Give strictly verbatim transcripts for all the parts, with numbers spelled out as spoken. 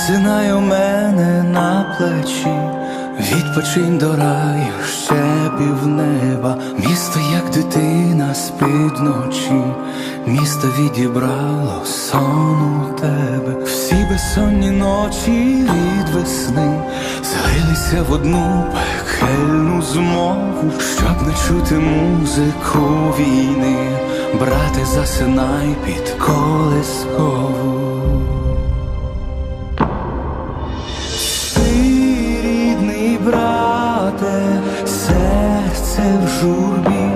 Засинай у мене на плечі, відпочинь до раю, ще півнеба. Місто, як дитина, спить вночі, місто відібрало сон у тебе. Всі безсонні ночі від весни злилися в одну пекельну змову, щоб не чути музику війни. Брате, засинай під колискову. Брате, серце в журбі,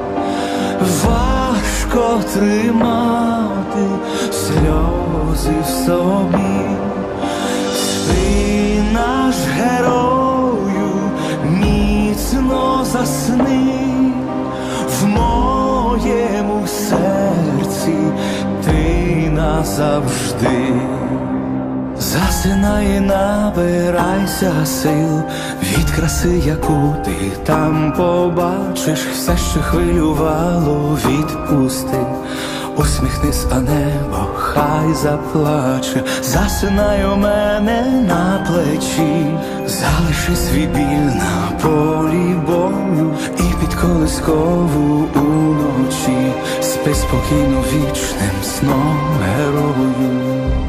важко тримати сльози в собі. Спи, наш герою, міцно засни, в моєму серці ти назавжди. Засинай і набирайся сил від краси, яку ти там побачиш. Все, що хвилювало, відпусти. Усміхнись, а небо хай заплаче. Засинай у мене на плечі, залиши свій біль на полі бою, і під колискову уночі спи спокійно вічним сном герою.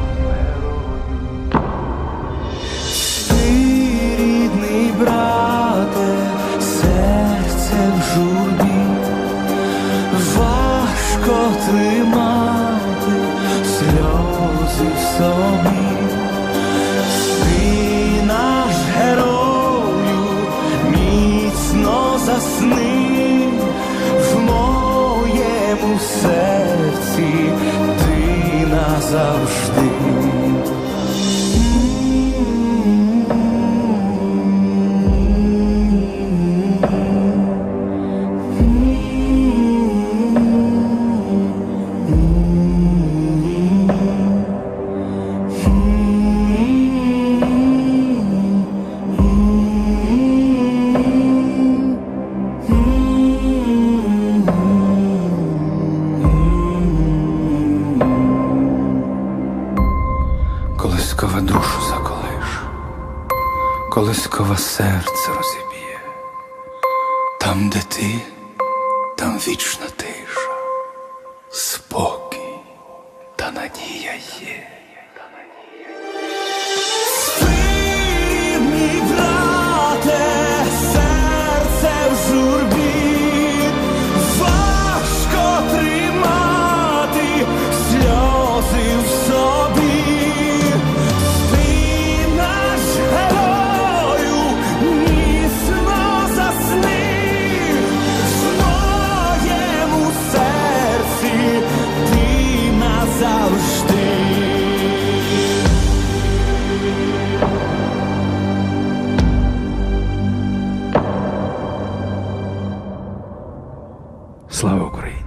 Брате, серце в журбі, важко тримати сльози в собі. Спи, наш герою, міцно засни, в моєму серці ти назавжди. Колискова душу заколиш, колискова серце розіб'є. Там, де ти, там вічна тиша, спокій та надія є. Спи, мій брате, серце в журбі, важко тримати сльози в собі. Слава Україні!